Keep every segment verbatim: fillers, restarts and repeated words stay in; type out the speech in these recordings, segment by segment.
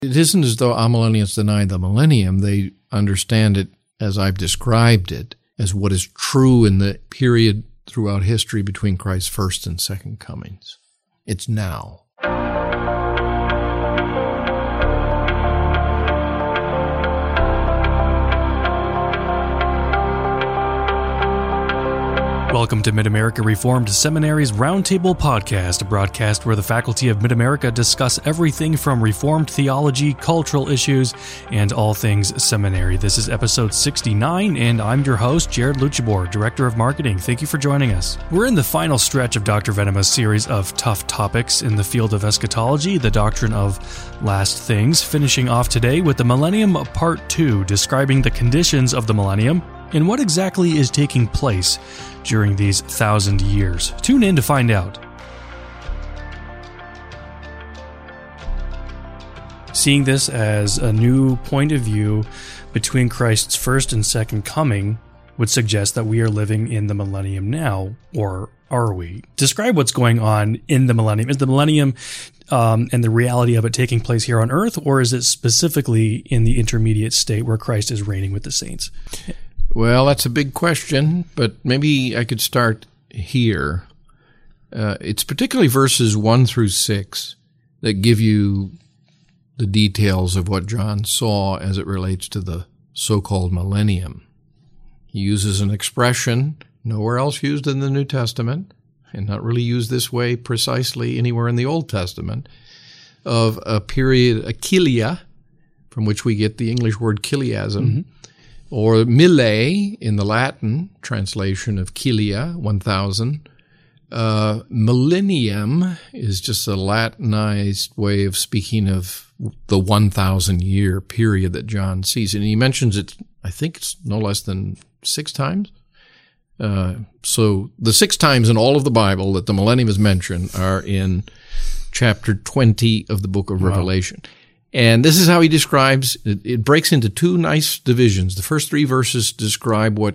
It isn't as though amillennialists deny the millennium. They understand it as I've described it, as what is true in the period throughout history between Christ's first and second comings. It's now. Welcome to Mid-America Reformed Seminary's Roundtable Podcast, a broadcast where the faculty of Mid-America discuss everything from Reformed theology, cultural issues, and all things seminary. This is episode sixty-nine, and I'm your host, Jared Luchabor, Director of Marketing. Thank you for joining us. We're in the final stretch of Doctor Venema's series of tough topics in the field of eschatology, the doctrine of last things, finishing off today with the Millennium Part two, describing the conditions of the millennium and what exactly is taking place during these thousand years. Tune in to find out. Seeing this as a new point of view between Christ's first and second coming would suggest that we are living in the millennium now, or are we? Describe what's going on in the millennium. Is the millennium um, and the reality of it taking place here on earth, or is it specifically in the intermediate state where Christ is reigning with the saints? Well, that's a big question, but maybe I could start here. Uh, it's particularly verses one through six that give you the details of what John saw as it relates to the so-called millennium. He uses an expression nowhere else used in the New Testament, and not really used this way precisely anywhere in the Old Testament, of a period, a kilia, from which we get the English word chiliasm, mm-hmm. or mille in the Latin translation of kilia, one thousand. Uh, millennium is just a Latinized way of speaking of the one thousand year period that John sees. And he mentions it, I think it's no less than six times. Uh, so the six times in all of the Bible that the millennium is mentioned are in chapter twenty of the book of wow. Revelation. And this is how he describes, it, it breaks into two nice divisions. The first three verses describe what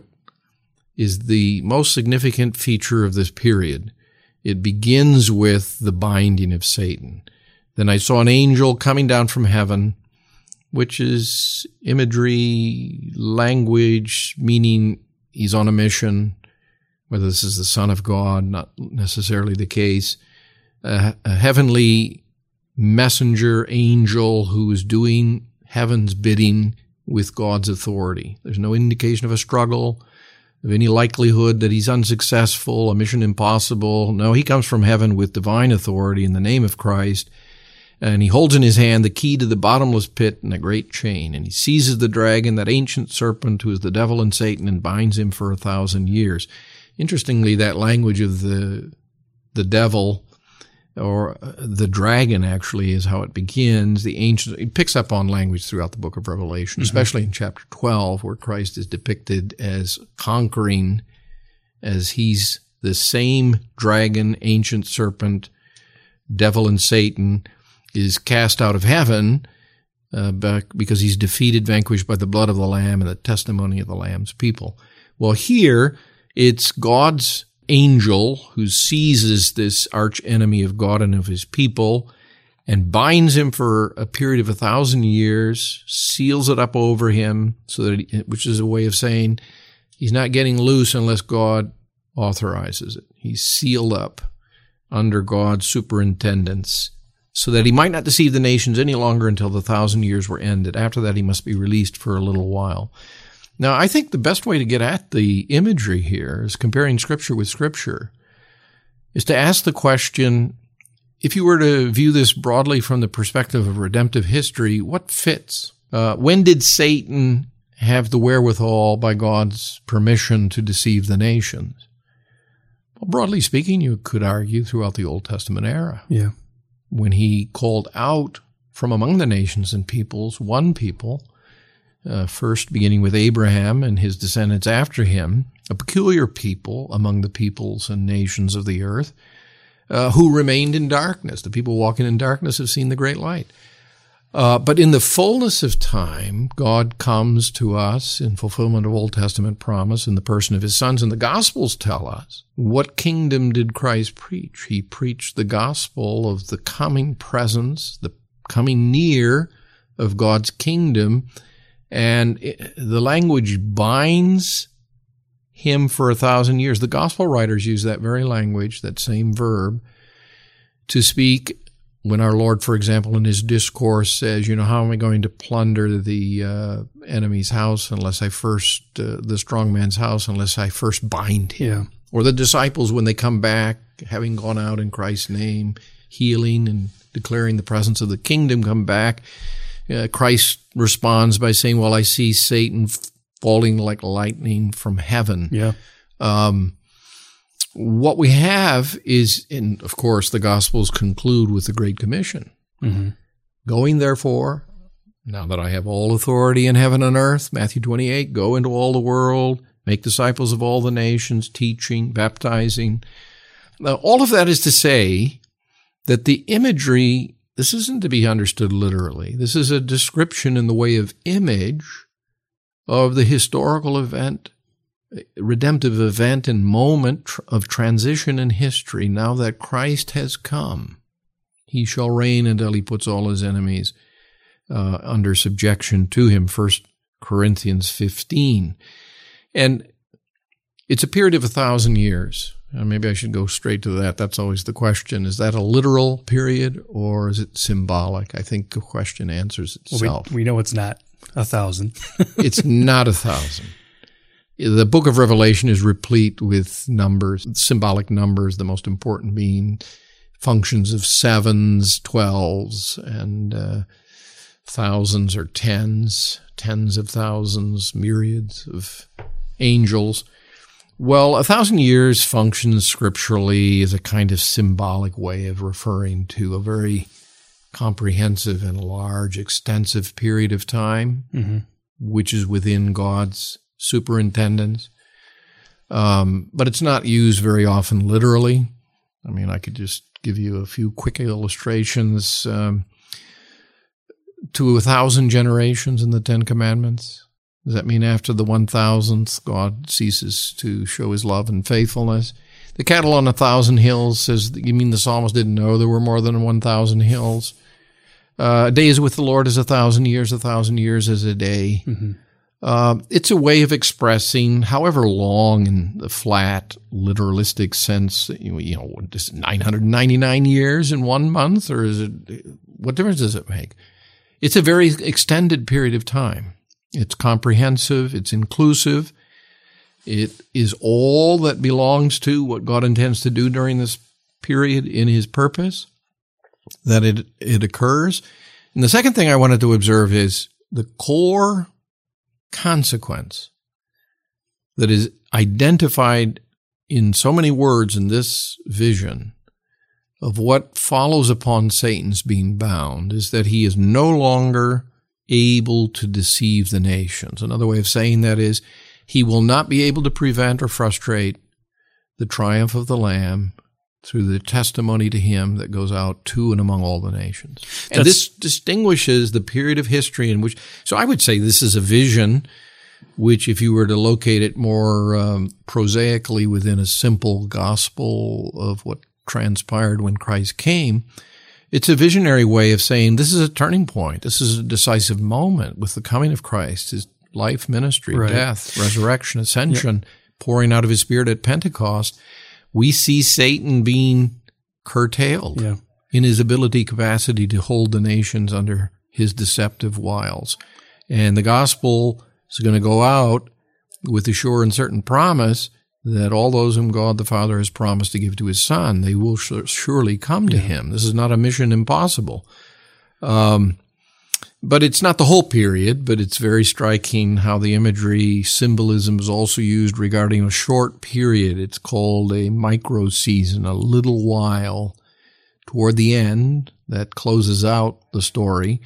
is the most significant feature of this period. It begins with the binding of Satan. Then I saw an angel coming down from heaven, which is imagery, language, meaning he's on a mission, whether this is the Son of God, not necessarily the case. Uh, a heavenly messenger angel who is doing heaven's bidding with God's authority. There's no indication of a struggle, of any likelihood that he's unsuccessful, a mission impossible. No, he comes from heaven with divine authority in the name of Christ, and he holds in his hand the key to the bottomless pit and a great chain, and he seizes the dragon, that ancient serpent who is the devil and Satan, and binds him for a thousand years. Interestingly, that language of the the devil, or the dragon actually is how it begins. The ancient, it picks up on language throughout the book of Revelation, mm-hmm. especially in chapter twelve, where Christ is depicted as conquering, as he's the same dragon, ancient serpent, devil and Satan, is cast out of heaven uh, because he's defeated, vanquished by the blood of the Lamb and the testimony of the Lamb's people. Well, here it's God's angel who seizes this arch enemy of God and of his people and binds him for a period of a thousand years, seals it up over him, so that he, which is a way of saying he's not getting loose unless God authorizes it. He's sealed up under God's superintendence so that he might not deceive the nations any longer until the thousand years were ended. After that, he must be released for a little while. Now, I think the best way to get at the imagery here is comparing Scripture with Scripture, is to ask the question, if you were to view this broadly from the perspective of redemptive history, what fits? Uh, when did Satan have the wherewithal, by God's permission, to deceive the nations? Well, broadly speaking, you could argue throughout the Old Testament era. Yeah. When he called out from among the nations and peoples one people, Uh, first beginning with Abraham and his descendants after him, a peculiar people among the peoples and nations of the earth, uh, who remained in darkness. The people walking in darkness have seen the great light. Uh, but in the fullness of time, God comes to us in fulfillment of Old Testament promise in the person of his sons. And the Gospels tell us, what kingdom did Christ preach? He preached the gospel of the coming presence, the coming near of God's kingdom. And it, the language binds him for a thousand years. The gospel writers use that very language, that same verb, to speak when our Lord, for example, in his discourse says, you know, how am I going to plunder the uh, enemy's house unless I first, uh, the strong man's house, unless I first bind him? Yeah. Or the disciples, when they come back, having gone out in Christ's name, healing and declaring the presence of the kingdom, come back. Uh, Christ responds by saying, well, I see Satan falling like lightning from heaven. Yeah. Um, what we have is, and of course, the Gospels conclude with the Great Commission. Mm-hmm. Going, therefore, now that I have all authority in heaven and earth, Matthew twenty-eight, go into all the world, make disciples of all the nations, teaching, baptizing. Now, all of that is to say that the imagery, this isn't to be understood literally. This is a description in the way of image of the historical event, redemptive event and moment of transition in history. Now that Christ has come, he shall reign until he puts all his enemies uh, under subjection to him, First Corinthians fifteen. And it's a period of a thousand years. Uh, maybe I should go straight to that. That's always the question. Is that a literal period or is it symbolic? I think the question answers itself. Well, we, we know it's not a thousand. It's not a thousand. The book of Revelation is replete with numbers, symbolic numbers, the most important being functions of sevens, twelves, and uh, thousands or tens, tens of thousands, myriads of angels. Well, a thousand years functions scripturally as a kind of symbolic way of referring to a very comprehensive and large, extensive period of time, mm-hmm. which is within God's superintendence. Um, but it's not used very often literally. I mean, I could just give you a few quick illustrations. Um, to a thousand generations in the Ten Commandments. Does that mean after the one thousandth, God ceases to show his love and faithfulness? The cattle on a thousand hills says, you mean the psalmist didn't know there were more than one thousand hills? Uh, a day is with the Lord as a thousand years, a thousand years as a day. Mm-hmm. Uh, it's a way of expressing, however long in the flat, literalistic sense, you know, is it nine hundred ninety-nine years in one month, or is it, what difference does it make? It's a very extended period of time. It's comprehensive, it's inclusive, it is all that belongs to what God intends to do during this period in his purpose, that it, it occurs. And the second thing I wanted to observe is the core consequence that is identified in so many words in this vision of what follows upon Satan's being bound is that he is no longer able to deceive the nations. Another way of saying that is he will not be able to prevent or frustrate the triumph of the Lamb through the testimony to him that goes out to and among all the nations. And That's, this distinguishes the period of history in which, so I would say this is a vision which, if you were to locate it more um, prosaically within a simple gospel of what transpired when Christ came, it's a visionary way of saying this is a turning point. This is a decisive moment with the coming of Christ, his life, ministry, right. death, resurrection, ascension, yep. pouring out of his Spirit at Pentecost. We see Satan being curtailed yeah. in his ability, capacity to hold the nations under his deceptive wiles. And the gospel is going to go out with the sure and certain promise that all those whom God the Father has promised to give to his Son, they will surely come to yeah. him. This is not a mission impossible. Um, but it's not the whole period, but it's very striking how the imagery, symbolism is also used regarding a short period. It's called a micro-season, a little while toward the end that closes out the story,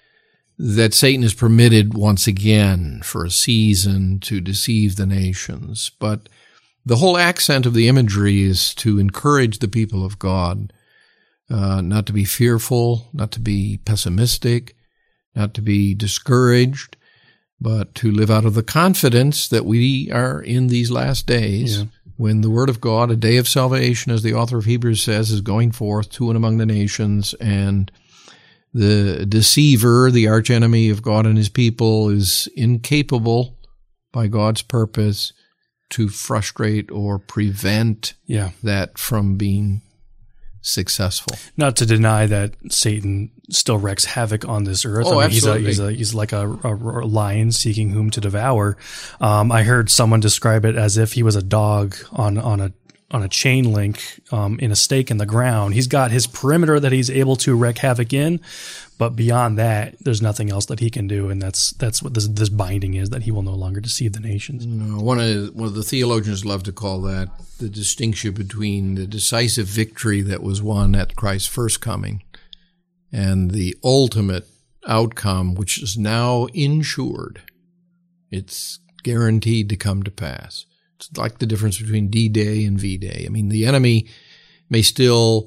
that Satan is permitted once again for a season to deceive the nations. But the whole accent of the imagery is to encourage the people of God uh, not to be fearful, not to be pessimistic, not to be discouraged, but to live out of the confidence that we are in these last days yeah. when the Word of God, a day of salvation, as the author of Hebrews says, is going forth to and among the nations, and The deceiver, the archenemy of God and his people, is incapable by God's purpose to frustrate or prevent yeah. that from being successful. Not to deny that Satan still wreaks havoc on this earth. Oh, I mean, absolutely. He's, a, he's, a, he's like a, a lion seeking whom to devour. Um, I heard someone describe it as if he was a dog on, on a on a chain link um, in a stake in the ground. He's got his perimeter that he's able to wreak havoc in, but beyond that, there's nothing else that he can do, and that's that's what this, this binding is, that he will no longer deceive the nations. No, one of one of the theologians love to call that the distinction between the decisive victory that was won at Christ's first coming and the ultimate outcome, which is now insured. It's guaranteed to come to pass. It's like the difference between D-Day and V-Day. I mean, the enemy may still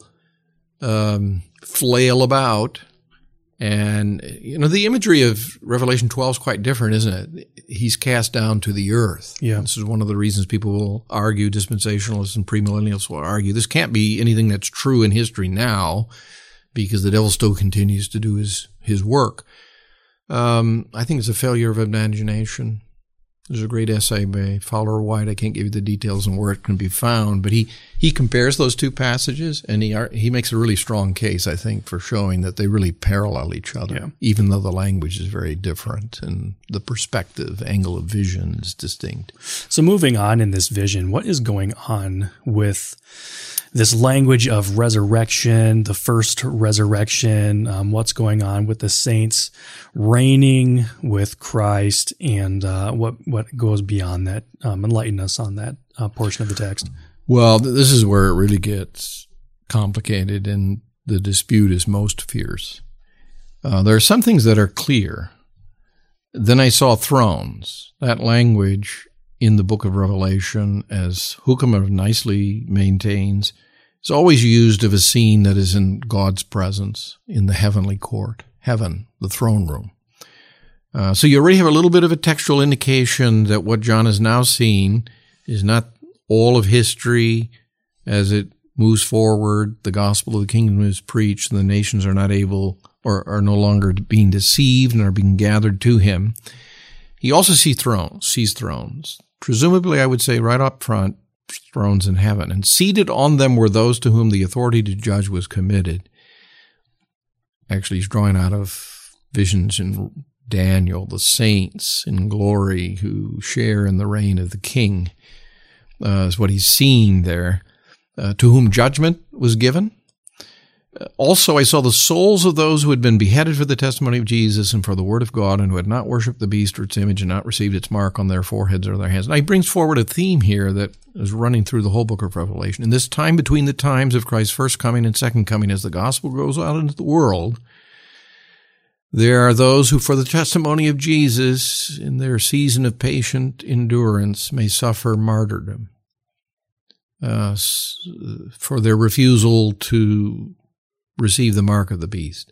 um, flail about, and, you know, the imagery of Revelation twelve is quite different, isn't it? He's cast down to the earth. Yeah. This is one of the reasons people will argue, dispensationalists and premillennialists will argue, this can't be anything that's true in history now, because the devil still continues to do his, his work. Um, I think it's a failure of imagination. There's a great essay by Fowler White. I can't give you the details on where it can be found, but he, he compares those two passages, and he he makes a really strong case, I think, for showing that they really parallel each other, yeah. even though the language is very different and the perspective, angle of vision is distinct. So moving on in this vision, what is going on with this language of resurrection, the first resurrection, um, what's going on with the saints reigning with Christ, and uh, what what goes beyond that? Um, enlighten us on that uh, portion of the text. Well, this is where it really gets complicated, and the dispute is most fierce. Uh, there are some things that are clear. Then I saw thrones. That language in the book of Revelation, as Huckemer nicely maintains, is always used of a scene that is in God's presence in the heavenly court, heaven, the throne room. Uh, so you already have a little bit of a textual indication that what John is now seeing is not all of history as it moves forward. The gospel of the kingdom is preached, and the nations are not able or are no longer being deceived and are being gathered to him. He also sees thrones, sees thrones. Presumably, I would say right up front, thrones in heaven. And seated on them were those to whom the authority to judge was committed. Actually, he's drawing out of visions in Daniel, the saints in glory who share in the reign of the king, uh, is what he's seeing there, uh, to whom judgment was given. Also, I saw the souls of those who had been beheaded for the testimony of Jesus and for the word of God, and who had not worshipped the beast or its image and not received its mark on their foreheads or their hands. And he brings forward a theme here that is running through the whole book of Revelation. In this time between the times of Christ's first coming and second coming, as the gospel goes out into the world, there are those who, for the testimony of Jesus, in their season of patient endurance, may suffer martyrdom uh, for their refusal to receive the mark of the beast.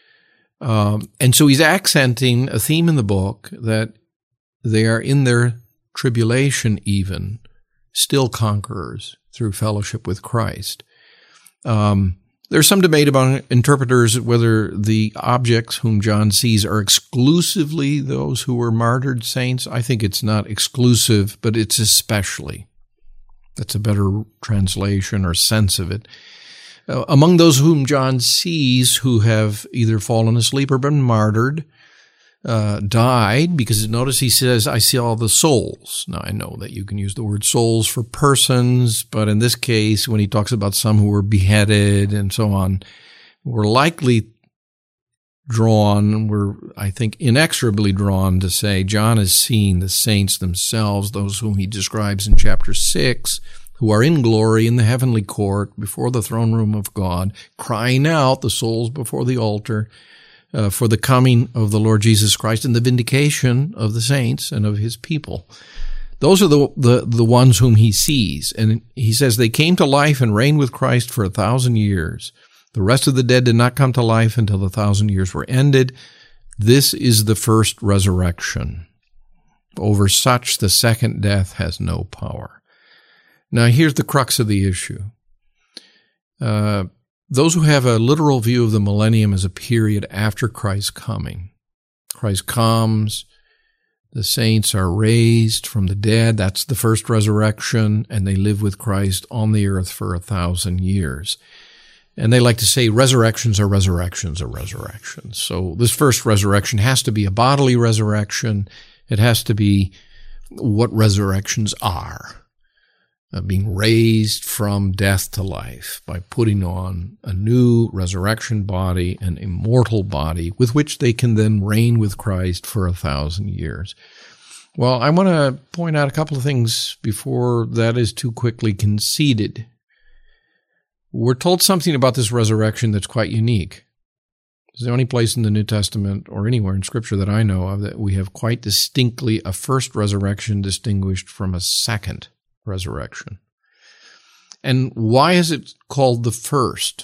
Um, and so he's accenting a theme in the book that they are in their tribulation even still conquerors through fellowship with Christ. Um, there's some debate among interpreters whether the objects whom John sees are exclusively those who were martyred saints. I think it's not exclusive, but it's especially. That's a better translation or sense of it. Uh, among those whom John sees who have either fallen asleep or been martyred, uh, died, because notice he says, I see all the souls. Now, I know that you can use the word souls for persons, but in this case, when he talks about some who were beheaded and so on, we're likely drawn, we're, I think, inexorably drawn to say John is seeing the saints themselves, those whom he describes in chapter six, who are in glory in the heavenly court before the throne room of God, crying out, the souls before the altar, uh, for the coming of the Lord Jesus Christ and the vindication of the saints and of his people. Those are the, the, the ones whom he sees. And he says they came to life and reigned with Christ for a thousand years. The rest of the dead did not come to life until the thousand years were ended. This is the first resurrection. Over such the second death has no power. Now, here's the crux of the issue. Uh, those who have a literal view of the millennium as a period after Christ's coming. Christ comes, the saints are raised from the dead, that's the first resurrection, and they live with Christ on the earth for a thousand years. And they like to say resurrections are resurrections are resurrections. So this first resurrection has to be a bodily resurrection. It has to be what resurrections are. Uh, being raised from death to life by putting on a new resurrection body, an immortal body, with which they can then reign with Christ for a thousand years. Well, I want to point out a couple of things before that is too quickly conceded. We're told something about this resurrection that's quite unique. It's the only place in the New Testament or anywhere in Scripture that I know of that we have quite distinctly a first resurrection distinguished from a second resurrection. And why is it called the first?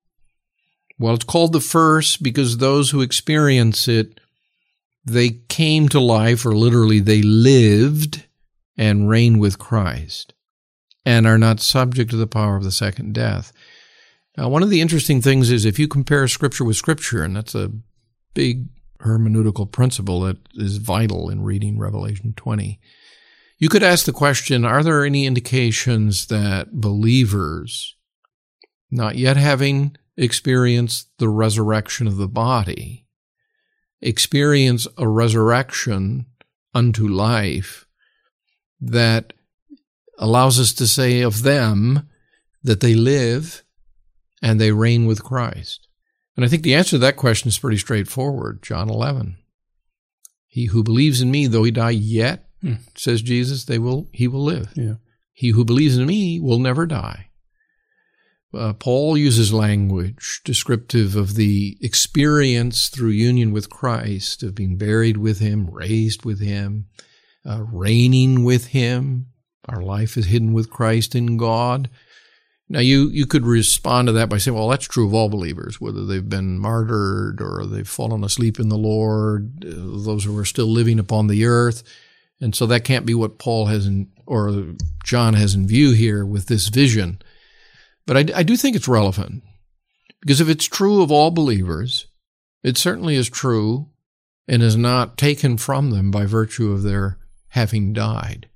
Well, it's called the first because those who experience it, they came to life, or literally they lived and reign with Christ and are not subject to the power of the second death. Now, one of the interesting things is if you compare Scripture with Scripture, and that's a big hermeneutical principle that is vital in reading Revelation twenty, you could ask the question, are there any indications that believers, not yet having experienced the resurrection of the body, experience a resurrection unto life that allows us to say of them that they live and they reign with Christ? And I think the answer to that question is pretty straightforward. John eleven. He who believes in me, though he die yet, Hmm. says Jesus, they will. he will live. Yeah. He who believes in me will never die. Uh, Paul uses language descriptive of the experience through union with Christ, of being buried with him, raised with him, uh, reigning with him. Our life is hidden with Christ in God. Now, you, you could respond to that by saying, well, that's true of all believers, whether they've been martyred or they've fallen asleep in the Lord, uh, those who are still living upon the earth. And so that can't be what Paul has in, or John has in view here with this vision. But I, I do think it's relevant, because if it's true of all believers, it certainly is true and is not taken from them by virtue of their having died.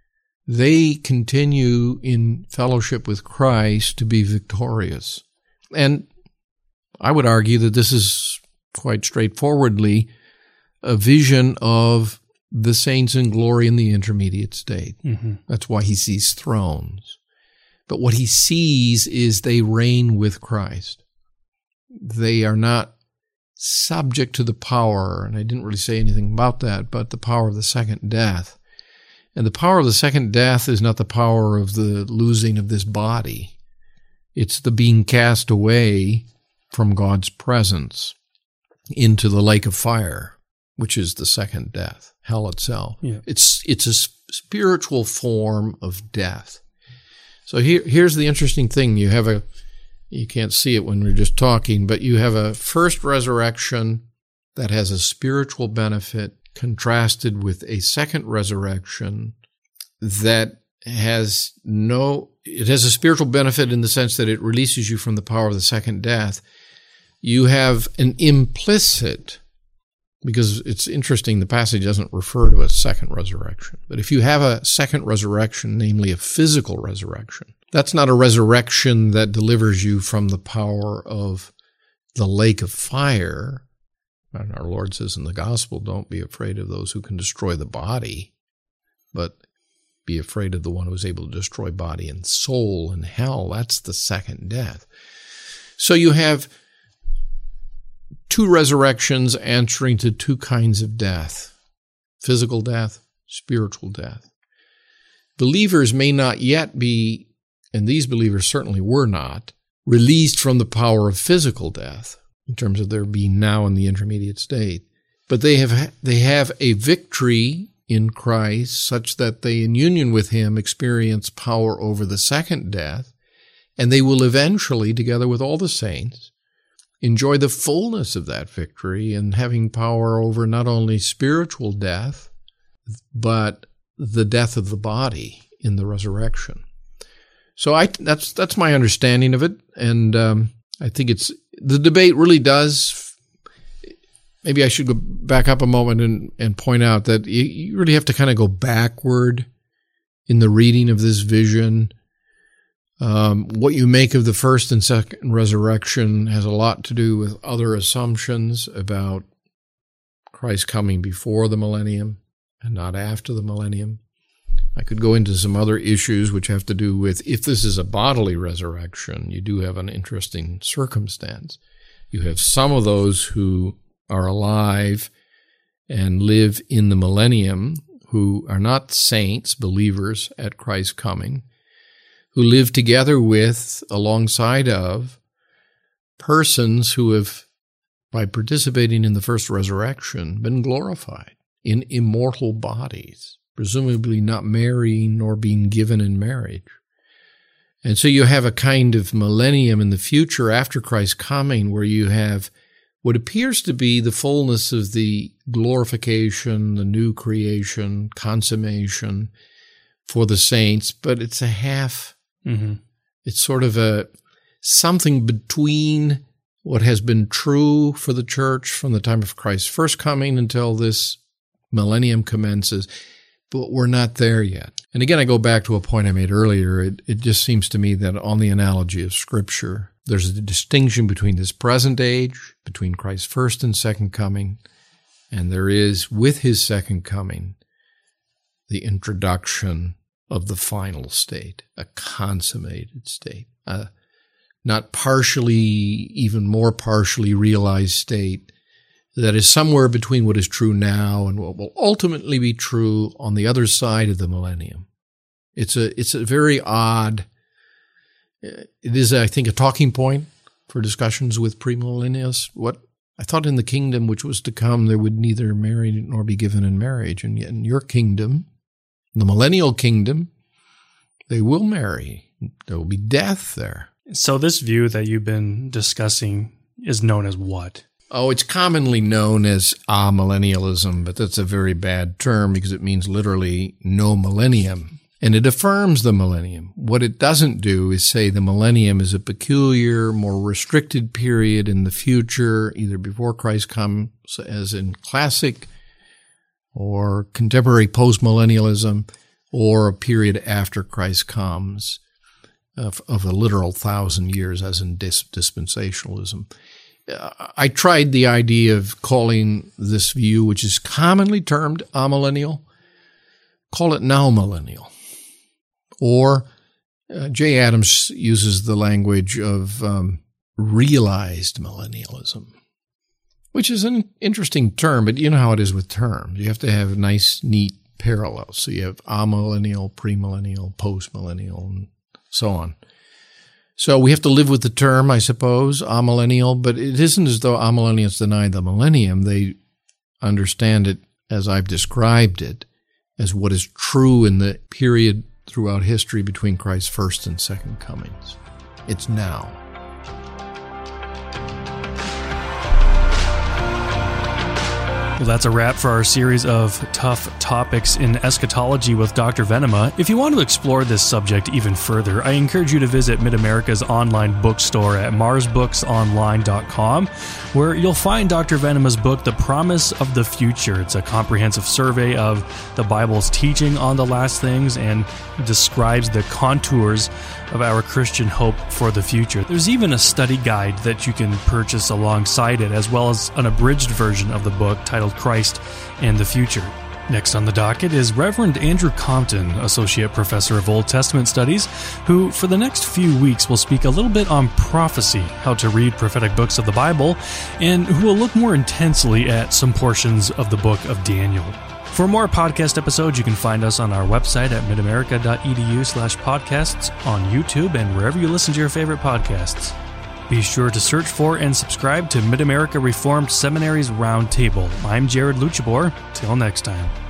They continue in fellowship with Christ to be victorious. And I would argue that this is quite straightforwardly a vision of the saints in glory in the intermediate state. Mm-hmm. That's why he sees thrones. But what he sees is they reign with Christ. They are not subject to the power, and I didn't really say anything about that, but the power of the second death. And the power of the second death is not the power of the losing of this body. It's the being cast away from God's presence into the lake of fire, which is the second death. Hell itself. Yeah. It's it's a spiritual form of death. So here here's the interesting thing. You have a, you can't see it when we're just talking, but you have a first resurrection that has a spiritual benefit contrasted with a second resurrection that has no, it has a spiritual benefit in the sense that it releases you from the power of the second death. You have an implicit, because it's interesting, the passage doesn't refer to a second resurrection. But if you have a second resurrection, namely a physical resurrection, that's not a resurrection that delivers you from the power of the lake of fire. And our Lord says in the gospel, don't be afraid of those who can destroy the body, but be afraid of the one who is able to destroy body and soul in hell. That's the second death. So you have two resurrections answering to two kinds of death: physical death, spiritual death. Believers may not yet be, and these believers certainly were not, released from the power of physical death in terms of their being now in the intermediate state. But they have they have a victory in Christ such that they, in union with him, experience power over the second death, and they will eventually, together with all the saints, enjoy the fullness of that victory and having power over not only spiritual death, but the death of the body in the resurrection. So I, that's that's my understanding of it, and um, I think it's, the debate really does, maybe I should go back up a moment and, and point out that you, you really have to kind of go backward in the reading of this vision. Um, what you make of the first and second resurrection has a lot to do with other assumptions about Christ coming before the millennium and not after the millennium. I could go into some other issues which have to do with, if this is a bodily resurrection, you do have an interesting circumstance. You have some of those who are alive and live in the millennium who are not saints, believers at Christ's coming, who live together with, alongside of, persons who have, by participating in the first resurrection, been glorified in immortal bodies, presumably not marrying nor being given in marriage. And so you have a kind of millennium in the future after Christ's coming where you have what appears to be the fullness of the glorification, the new creation, consummation for the saints, but it's a half, mm-hmm. It's sort of a something between what has been true for the church from the time of Christ's first coming until this millennium commences, but we're not there yet. And again, I go back to a point I made earlier. It, it just seems to me that on the analogy of Scripture, there's a distinction between this present age, between Christ's first and second coming, and there is, with his second coming, the introduction of the final state, a consummated state, a not partially, even more partially realized state that is somewhere between what is true now and what will ultimately be true on the other side of the millennium. It's a, it's a very odd, it is, I think, a talking point for discussions with premillennialists. What I thought in the kingdom which was to come, there would neither marry nor be given in marriage. And yet in your kingdom, the millennial kingdom, they will marry. There will be death there. So this view that you've been discussing is known as what? Oh, it's commonly known as amillennialism, but that's a very bad term because it means literally no millennium. And it affirms the millennium. What it doesn't do is say the millennium is a peculiar, more restricted period in the future, either before Christ comes, as in classic or contemporary postmillennialism, or a period after Christ comes of, of a literal thousand years, as in dis- dispensationalism. I tried the idea of calling this view, which is commonly termed amillennial, call it now millennial. Or uh, Jay Adams uses the language of um, realized millennialism, which is an interesting term, but you know how it is with terms. You have to have nice, neat parallels. So you have amillennial, premillennial, postmillennial, and so on. So we have to live with the term, I suppose, amillennial, but it isn't as though amillennials deny the millennium. They understand it as I've described it, as what is true in the period throughout history between Christ's first and second comings. It's now. Well, that's a wrap for our series of tough topics in eschatology with Doctor Venema. If you want to explore this subject even further, I encourage you to visit Mid-America's online bookstore at mars books online dot com, where you'll find Doctor Venema's book, The Promise of the Future. It's a comprehensive survey of the Bible's teaching on the last things and describes the contours of our Christian hope for the future. There's even a study guide that you can purchase alongside it, as well as an abridged version of the book titled Christ and the Future. Next on the docket is Reverend Andrew Compton, Associate Professor of Old Testament Studies, who for the next few weeks will speak a little bit on prophecy, how to read prophetic books of the Bible, and who will look more intensely at some portions of the book of Daniel. For more podcast episodes, you can find us on our website at midamerica.edu slash podcasts, on YouTube, and wherever you listen to your favorite podcasts. Be sure to search for and subscribe to Mid-America Reformed Seminary's Roundtable. I'm Jared Luchabor. Till next time.